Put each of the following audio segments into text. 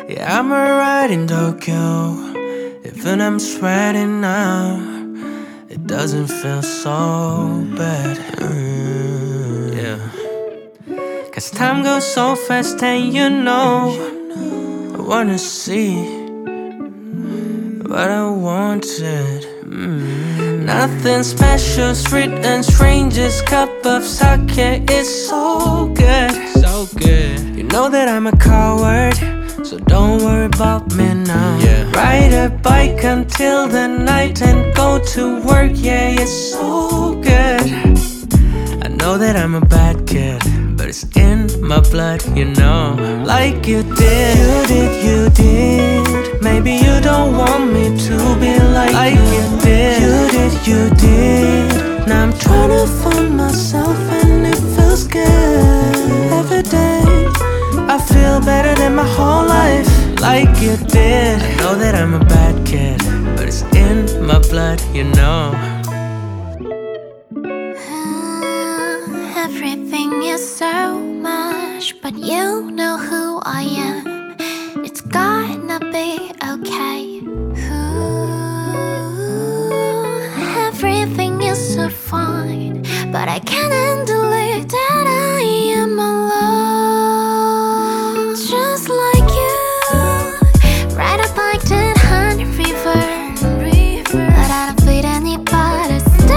Yeah, I'm alright in Tokyo, even I'm sweating now. It doesn't feel so bad. Yeah. Cause time goes so fast and you know I wanna see what I wanted. Nothing special, sweet and strange. This cup of sake is so good. So good. You know that I'm a coward, so don't worry about me now. Ride a bike until the night and go to work. Yeah, it's so good. I know that I'm a bad kid, but it's in my blood, you know. Like you did, you did. Maybe you don't want me to be like you did. You did. Now I'm trying to find myself and it feels good. Every day I feel better than my whole life. Like you did. I know that I'm a bad kid, but it's in my blood, you know. Everything is so much, but you know who I am. It's gonna be okay. Everything is so fine, but I can't handle it that I am alone. Just like you, ride a bike to the river, but I don't feel anybody.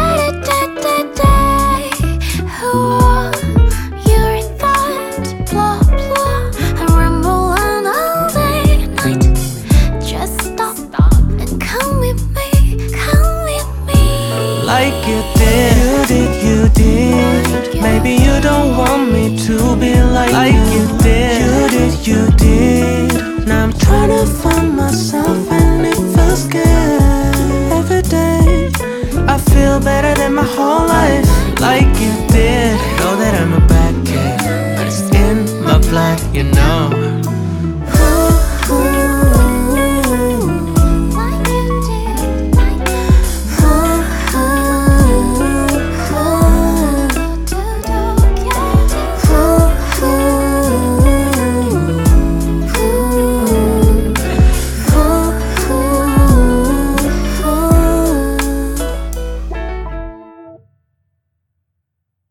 Your thoughts, blah blah. I ramble on all day and night. Just stop and come with me, come with me. Like you did, you did. Maybe you don't want me to be like you did. You did. Now I'm trying to find myself and it feels good. Every day I feel better than my whole life.